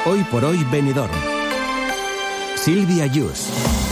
Hoy por hoy Benidorm. Sílvia Yus.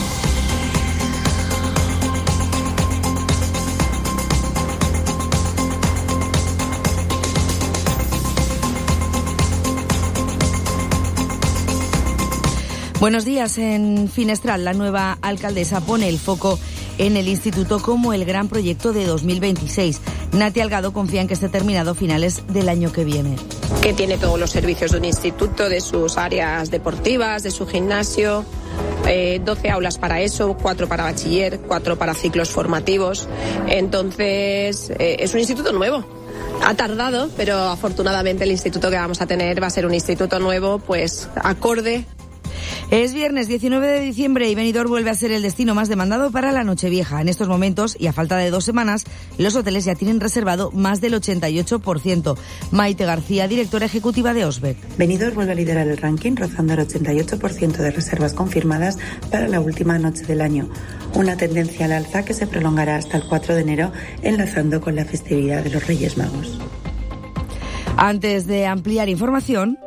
Buenos días. En Finestrat, la nueva alcaldesa pone el foco en el instituto como el gran proyecto de 2026. Nati Algado confía en que esté terminado a finales del año que viene. Que tiene todos los servicios de un instituto, de sus áreas deportivas, de su gimnasio, 12 aulas para eso, 4 para bachiller, 4 para ciclos formativos. Entonces, es un instituto nuevo. Ha tardado, pero afortunadamente el instituto que vamos a tener va a ser un instituto nuevo, pues acorde. Es viernes 19 de diciembre y Benidorm vuelve a ser el destino más demandado para la Nochevieja. En estos momentos, y a falta de 2 semanas, los hoteles ya tienen reservado más del 88%. Maite García, directora ejecutiva de Osbec. Benidorm vuelve a liderar el ranking, rozando el 88% de reservas confirmadas para la última noche del año. Una tendencia al alza que se prolongará hasta el 4 de enero, enlazando con la festividad de los Reyes Magos. Antes de ampliar información,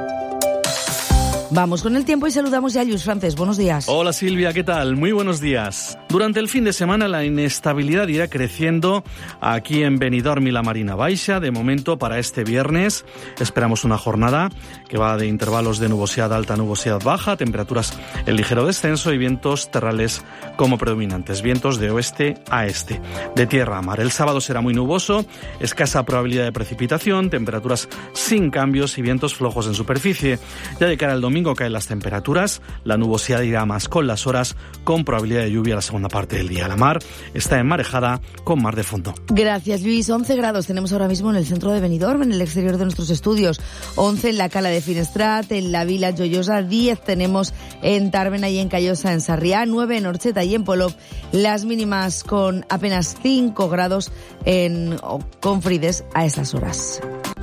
vamos con el tiempo y saludamos ya a Lluís Francés. Buenos días. Hola Silvia, ¿qué tal? Muy buenos días. Durante el fin de semana la inestabilidad irá creciendo aquí en Benidorm y la Marina Baixa. De momento, para este viernes esperamos una jornada que va de intervalos de nubosidad alta a nubosidad baja, temperaturas en ligero descenso y vientos terrales como predominantes, vientos de oeste a este, de tierra a mar. El sábado será muy nuboso, escasa probabilidad de precipitación, temperaturas sin cambios y vientos flojos en superficie. Ya de cara al domingo caen las temperaturas, la nubosidad irá más con las horas, con probabilidad de lluvia la segunda parte del día. La mar está enmarejada con mar de fondo. Gracias, Luis. 11 grados tenemos ahora mismo en el centro de Benidorm, en el exterior de nuestros estudios. 11 en la Cala de Finestrat, en la Vila Joiosa. 10 tenemos en Tàrbena y en Callosa, en Sarriá. 9 en Orxeta y en Polop. Las mínimas con apenas 5 grados en Confrides a esas horas.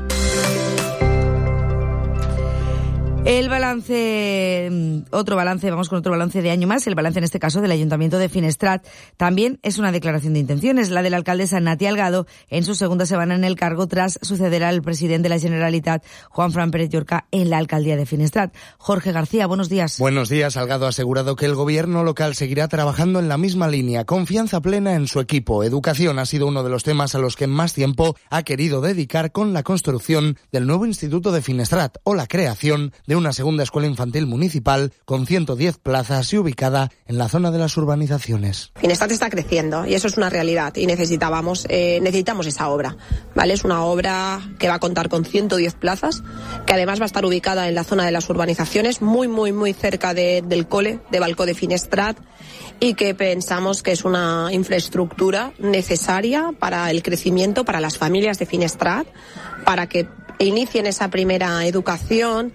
El balance, vamos con otro balance de año más. El balance en este caso del Ayuntamiento de Finestrat también es una declaración de intenciones, la de la alcaldesa Nati Algado en su segunda semana en el cargo tras suceder al presidente de la Generalitat, Juanfran Pérez Llorca, en la alcaldía de Finestrat. Jorge García, buenos días. Buenos días. Algado ha asegurado que el gobierno local seguirá trabajando en la misma línea, confianza plena en su equipo. Educación ha sido uno de los temas a los que más tiempo ha querido dedicar con la construcción del nuevo Instituto de Finestrat o la creación de una segunda escuela infantil municipal con 110 plazas y ubicada en la zona de las urbanizaciones. Finestrat está creciendo y eso es una realidad y necesitamos esa obra, ¿vale? Es una obra que va a contar con 110 plazas, que además va a estar ubicada en la zona de las urbanizaciones, muy cerca del cole de Balcó de Finestrat, y que pensamos que es una infraestructura necesaria para el crecimiento, para las familias de Finestrat, para que inicien esa primera educación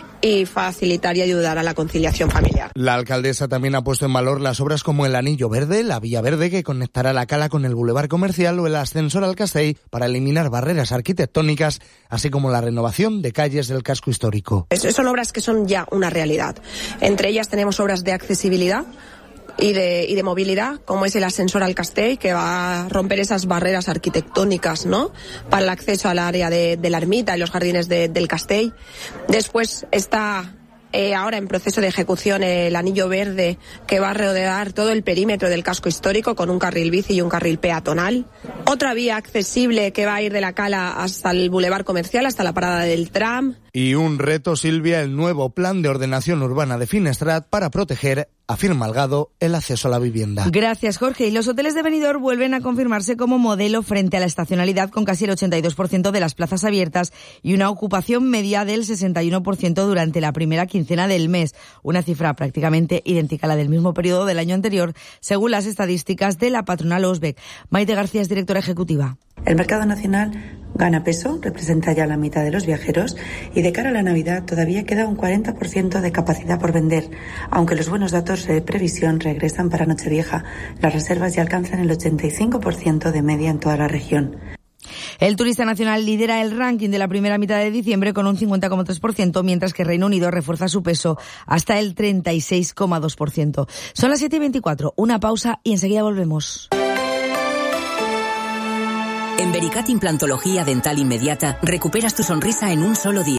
y facilitar y ayudar a la conciliación familiar. La alcaldesa también ha puesto en valor las obras como el Anillo Verde, la Vía Verde que conectará la Cala con el Boulevard Comercial o el ascensor al Castell para eliminar barreras arquitectónicas, así como la renovación de calles del casco histórico. Son obras que son ya una realidad. Entre ellas tenemos obras de accesibilidad y de movilidad, como es el ascensor al Castell, que va a romper esas barreras arquitectónicas, ¿no?, para el acceso al área de la ermita y los jardines del Castell. Después está ahora en proceso de ejecución el Anillo Verde, que va a rodear todo el perímetro del casco histórico con un carril bici y un carril peatonal. Otra vía accesible que va a ir de la Cala hasta el Boulevard Comercial, hasta la parada del tram. Y un reto, Silvia, el nuevo plan de ordenación urbana de Finestrat para proteger, afirma Algado, el acceso a la vivienda. Gracias, Jorge. Y los hoteles de Benidorm vuelven a confirmarse como modelo frente a la estacionalidad, con casi el 82% de las plazas abiertas y una ocupación media del 61% durante la primera quincena del mes. Una cifra prácticamente idéntica a la del mismo periodo del año anterior, según las estadísticas de la patronal Osbec. Maite García es directora ejecutiva. El mercado nacional gana peso, representa ya la mitad de los viajeros y de cara a la Navidad todavía queda un 40% de capacidad por vender, aunque los buenos datos de previsión regresan para Nochevieja. Las reservas ya alcanzan el 85% de media en toda la región. El turista nacional lidera el ranking de la primera mitad de diciembre con un 50,3%, mientras que Reino Unido refuerza su peso hasta el 36,2%. Son las 7:24, una pausa y enseguida volvemos. En Vericat Implantología Dental Inmediata recuperas tu sonrisa en un solo día.